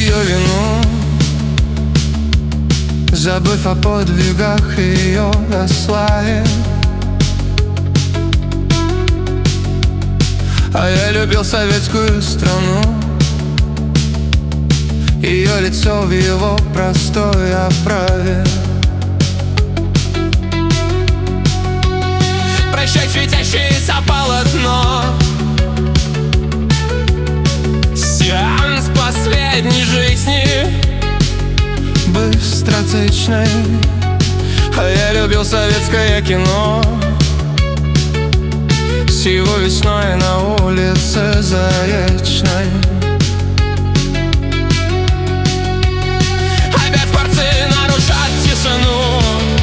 ее вину, забыв о подвигах ее о славе. А я любил советскую страну, ее лицо в его простой оправе. Прощай, светящееся полотно, сеанс последней жизни, быстротечной. А я любил советское кино, с его весной на улице Заречной. Опять скворцы нарушат тишину,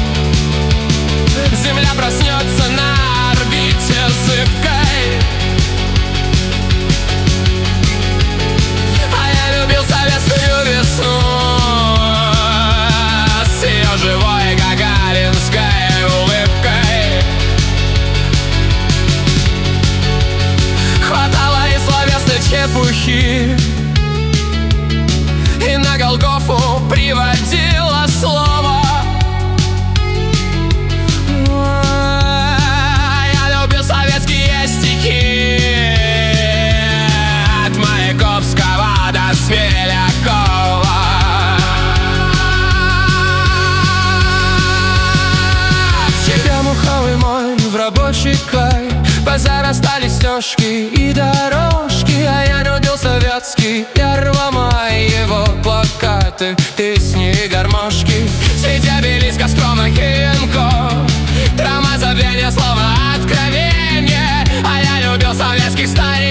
земля проснется на орбите зыбкой. А я любил советскую весну с ее живой гагаринской улыбкой. Хватало и словесной чепухи, и на Голгофу приводило слово. Я любил советские стихи от Маяковского до Смелякова. Тебя, муховый мой, в рабочий край позарастали стежки и дорожки. А я любил советский Первомай, его плакаты, песни и гармошки. Среди обелиска тормозабвение, словно откровение. А я любил советских стариков.